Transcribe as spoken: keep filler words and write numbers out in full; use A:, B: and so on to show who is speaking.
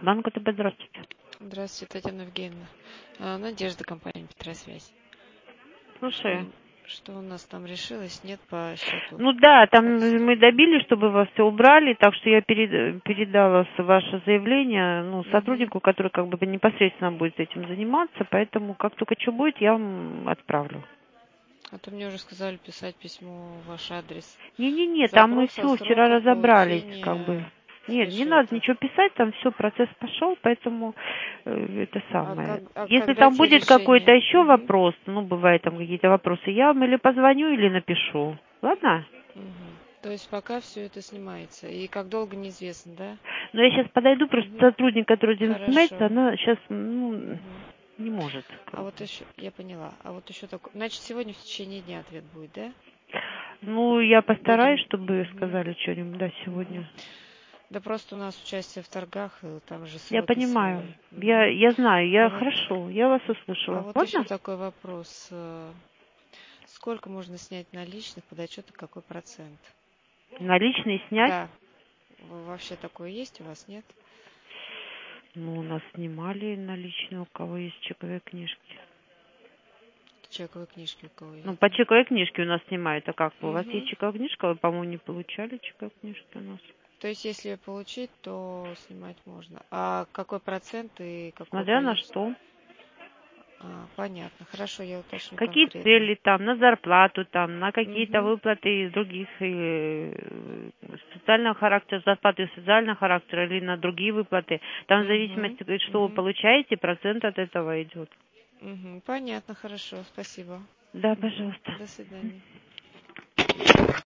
A: Банк ОТБ, здравствуйте.
B: Здравствуйте, Татьяна Евгеньевна. А, Надежда, компания Петросвязь. Что,
A: Слушаю.
B: что у нас там решилось? Нет по счету?
A: Ну да, там
B: Обс-
A: мы добились, чтобы вас все убрали, так что я перед- передала с- ваше заявление, ну,
B: Мгм.
A: сотруднику, который как бы непосредственно будет этим заниматься, поэтому как только что будет, я вам отправлю.
B: А то мне уже сказали писать письмо в ваш адрес.
A: Не-не-не, там мы
B: Запрос о
A: все вчера
B: сроках
A: разобрались, как бы.
B: получения
A: Нет, не надо
B: расчета.
A: ничего писать, там все, процесс пошел, поэтому э, это
B: А,
A: самое.
B: как, а
A: Если
B: когда
A: там
B: те
A: будет какой-то
B: решения?
A: еще
B: Мгм.
A: вопрос, ну, бывает там какие-то вопросы, я вам или позвоню, или напишу. Ладно?
B: Мгм. То есть пока все это снимается. И как долго неизвестно, да?
A: Но я сейчас подойду, просто
B: Мгм.
A: сотрудник, который этим занимается,
B: Хорошо.
A: она сейчас, ну,
B: Мгм.
A: не может.
B: А
A: Как
B: вот
A: бы.
B: еще, я поняла. А вот еще такой. Значит, сегодня в течение дня ответ будет, да?
A: Ну, я постараюсь,
B: Будем.
A: чтобы
B: Мгм.
A: сказали что-нибудь, да,
B: Мгм.
A: сегодня.
B: Да просто у нас участие в торгах, э, там же
A: Я
B: сроки
A: понимаю.
B: свои.
A: Я,
B: Мгм.
A: я знаю,
B: А
A: я
B: вот,
A: хорошо, я вас
B: а
A: услышала.
B: вот еще
A: Ладно?
B: такой вопрос. э, Сколько можно снять наличных под отчет и какой процент?
A: Наличные снять.
B: Да, в- вообще такое есть у вас, нет?
A: Ну, у нас снимали наличные, у кого есть чековые книжки.
B: Чековые книжки у кого
A: Ну,
B: есть,
A: по
B: да?
A: чековой книжке у нас снимают. А как? У вас есть
B: Мгм.
A: чековая книжка? Вы, по-моему, не получали чековые книжки у нас.
B: То есть, если получить, то снимать можно. А какой процент и какое
A: Смотря на
B: количество?
A: что.
B: А, понятно. Хорошо, я уточню
A: Какие
B: конкретно.
A: цели там, на зарплату там, на какие-то
B: Угу.
A: выплаты из других э, социального характера, зарплаты социального характера или на другие выплаты. Там в
B: Угу.
A: зависимости, говорит, что вы
B: Угу.
A: получаете, процент от этого идет.
B: Угу. Понятно, хорошо, спасибо.
A: Да,
B: Мгм.
A: пожалуйста.
B: До свидания.